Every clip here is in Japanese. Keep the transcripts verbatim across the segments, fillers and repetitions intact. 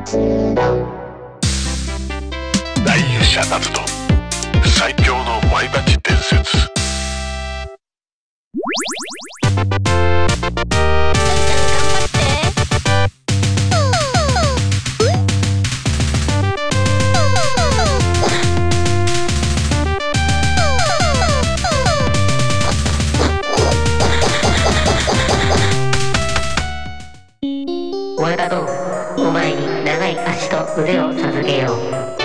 大勇者などと最強のマイバチ伝説。 俺だとお前に長い足と腕を授けよう。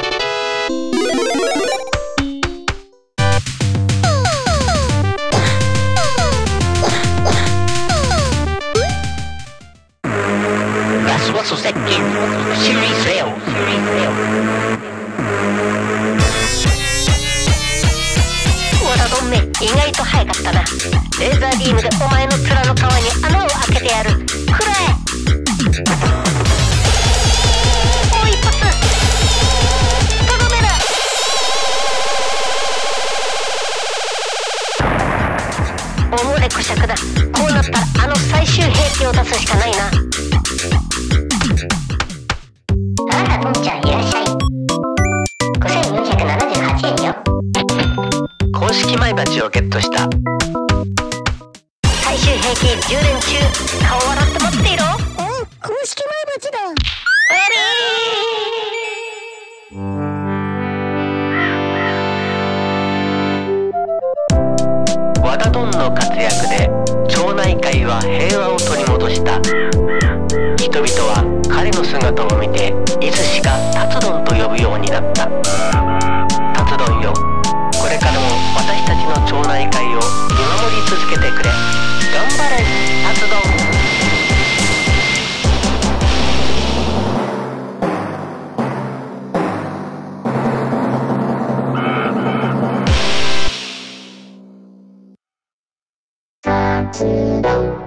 ラスボス接近シリーズレオワダドンめ意外と早かったな。レーザービームでお前の面の皮に穴を開けてやる。くらえ。もう一発とどめだ。おもれこしゃくだ。こうなったらあの最終兵器を出すしかないな。あらとんちゃんいらっしゃい。ごせんよんひゃくななじゅうはちえんよ。公式マイバチをゲットした。最終兵器充電中。顔笑って待っていろ。公式マイバチだ。ワダドンの活躍で町内会は平和を取り戻した。人々は彼の姿を見ていつしかタツドンと呼ぶようになった。タツドンよ、これからも私たちの町内会を見守り続けてくれ。頑張れタツドン。Tatsudon